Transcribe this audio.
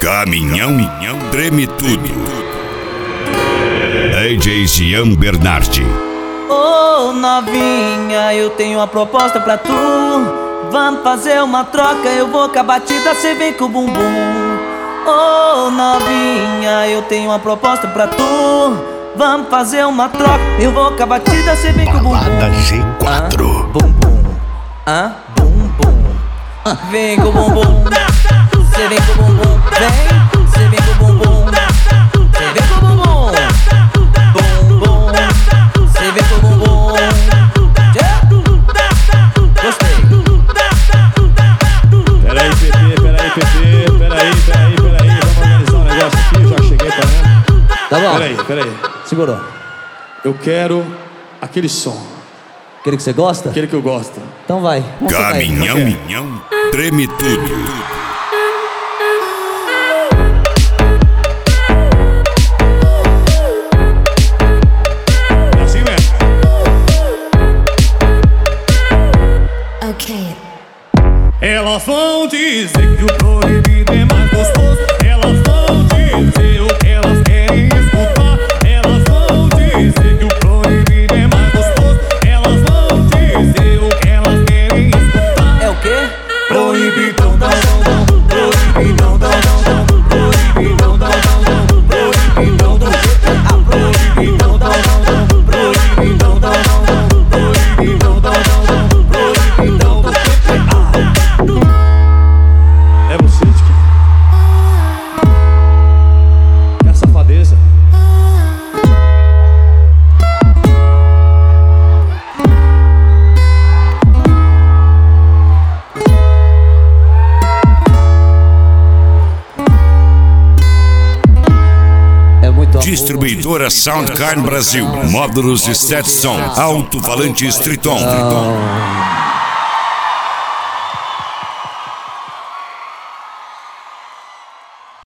Caminhão treme tudo. DJ Jean Bernardi. Ô novinha, eu tenho uma proposta pra tu. Vamos fazer uma troca, eu vou com a batida, cê vem com o bumbum. Ô novinha, eu tenho uma proposta pra tu. Vamos fazer uma troca, eu vou com a batida, cê vem com o bumbum. Balada G4. Bumbum, bumbum. Vem com o bumbum, cê vem com o bumbum. Vem, cê vem com o bumbum. Cê vem com o bumbum. Bumbum, cê vem com o bumbum. Gostei. Peraí, PP. Vamos organizar um negócio aqui, já cheguei pra lá. Tá bom. Peraí. Segurou. Eu quero aquele som. Aquele que você gosta? Aquele que eu gosto. Então vai. Vamos soltar aí. Caminhão treme tudo. É assim mesmo. Okay. Elas vão dizer que o proibido é mais gostoso. Elas vão dizer o que elas querem escutar. Elas vão dizer que o proibido é mais gostoso. Elas vão dizer o que elas querem escutar. É o quê? Proibidão, proibidão, proibidão, proibidão, é você, Tiki. É a safadeza. É muito amor. Distribuidora Soundcard Brasil. Módulos de Stetson. Alto-falante Triton.